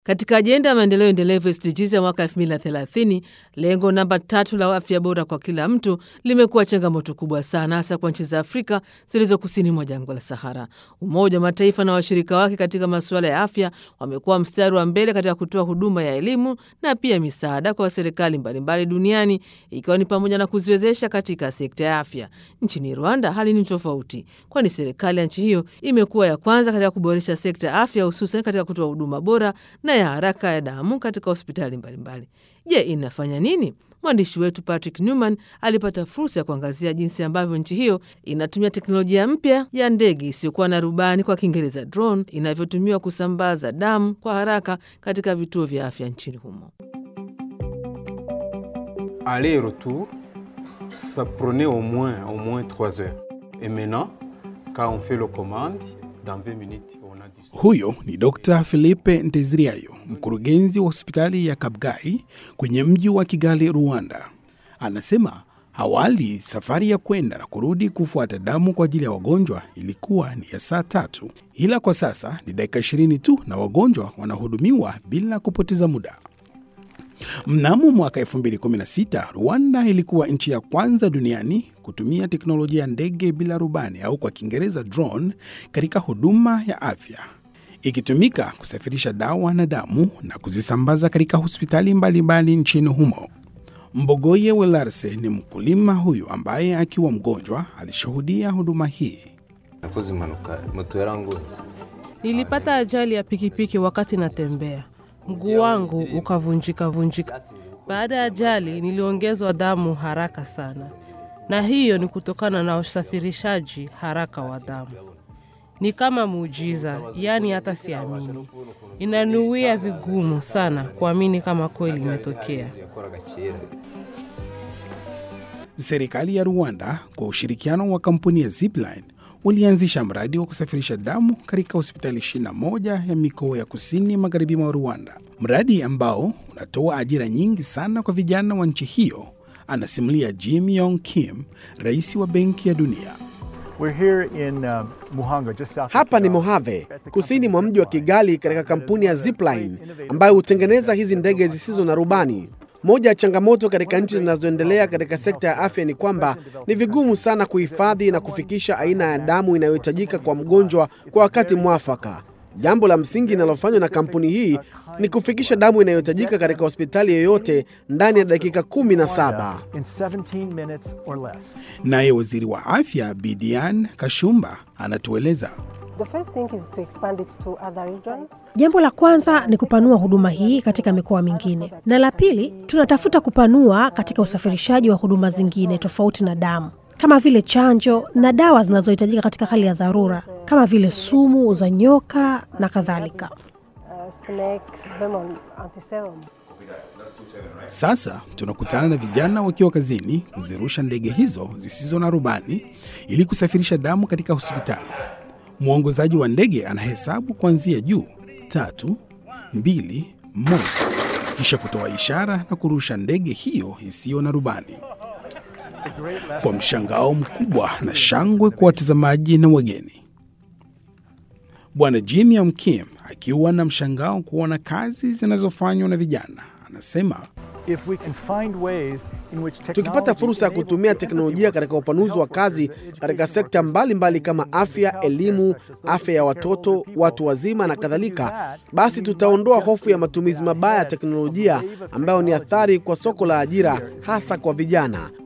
Katika ajenda ya maendeleo endelevu SDGs ya mwaka 2030, lengo namba 3 la afya bora kwa kila mtu limekuwa changamoto kubwa sana, hasa kwa nchi za Afrika zilizo kusini mwa jangwa la Sahara. Umoja wa Mataifa na washirika wake katika masuala ya afya wamekuwa mstari wa mbele katika kutoa huduma ya elimu na pia misaada kwa serikali mbalimbali duniani, ikiwa ni pamoja na kuziwezesha katika sekta ya afya. Nchini Rwanda hali ni tofauti, kwani serikali ya nchi hiyo imekuwa ya kwanza katika kuboresha sekta ya afya, hususan katika kutoa huduma bora na ya haraka ya damu katika hospitali mbalimbali. Je, inafanya nini? Mwandishi wetu Patrick Newman alipata fursa ya kuangazia jinsi ambavyo nchi hiyo inatumia teknolojia mpya ya ndege isiyokuwa na rubani, kwa Kiingereza drone, inavyotumiwa kusambaza damu kwa haraka katika vituo vya afya nchini humo. Aller-retour, ça prenait au moins 3 heures. Et maintenant, quand on fait le commande, dans 20 minutes, Huyo ni Dr. Philippe Nteziryayo, mkurugenzi wa hospitali ya Kabgayi kwenye mji wa Kigali, Rwanda. Anasema awali safari ya kwenda na kurudi kufuata damu kwa ajili ya wagonjwa ilikuwa ni ya saa 3, ila kwa sasa ni dakika 20 tu na wagonjwa wanahudumiwa bila kupoteza muda. Mnamo mwaka 2016, Rwanda ilikuwa nchi ya kwanza duniani kutumia teknolojia ya ndege bila rubani au kwa Kiingereza drone katika huduma ya afya, ikitumika kusafirisha dawa na damu na kuzisambaza katika hospitali mbalimbali nchini humo. Mbogoye Welarse ni mkulima huyu ambaye akiwa mgonjwa alishuhudia huduma hii. Nilipata ajali ya pikipiki wakati natembea. Mguu wangu ukavunjika. Baada ya ajali niliongezwa damu haraka sana. Na hiyo ni kutokana na usafirishaji haraka wa damu. Ni kama muujiza, yani hata siamini. Inanuia vigumu sana kuamini kama kweli imetokea. Serikali ya Rwanda kwa ushirikiano wa kampuni ya Zipline walianzisha mradi wa kusafirisha damu katika hospitali 21 ya mikoa ya kusini magharibi mwa Rwanda. Mradi ambao unatoa ajira nyingi sana kwa vijana wa nchi hiyo, anasimulia Jim Yong Kim, rais wa Benki ya Dunia. Hapa ni Mohave, kusini mwa mji wa Kigali, katika kampuni ya Zipline ambayo hutengeneza hizi ndege zisizo na rubani. Moja ya changamoto katika nchi zinazoendelea katika sekta ya afya ni kwamba ni vigumu sana kuhifadhi na kufikisha aina ya damu inayohitajika kwa mgonjwa kwa wakati mwafaka. Jambo la msingi linalofanywa na kampuni hii ni kufikisha damu inayohitajika katika hospitali yoyote ndani ya dakika 17. Naye waziri wa afya Bidian Kashumba anatueleza. Jambo la kwanza ni kupanua huduma hii katika mikoa mingine. Na la pili, tunatafuta kupanua katika usafirishaji wa huduma zingine tofauti na damu, kama vile chanjo na dawa zinazohitajika katika hali ya dharura, kama vile sumu za nyoka na kadhalika. Sasa tunakutana na vijana wakiwa kazini kuzirusha ndege hizo zisizo na rubani ili kusafirisha damu katika hospitali. Mwongozaji wa ndege anahesabu kuanzia juu 3, 2, 1, kisha kutoa ishara na kurusha ndege hiyo isiyo na rubani. Kwa mshangao mkubwa na shangwe kwa watazamaji na wageni. Bwana Jim Yong Kim akiwa na mshangao kuona kazi zinazofanywa na vijana, anasema tukipata fursa ya kutumia teknolojia katika upanuzi wa kazi katika sekta mbalimbali kama afya, elimu, afya ya watoto, watu wazima na kadhalika, basi tutaondoa hofu ya matumizi mabaya ya teknolojia ambayo ni athari kwa soko la ajira, hasa kwa vijana.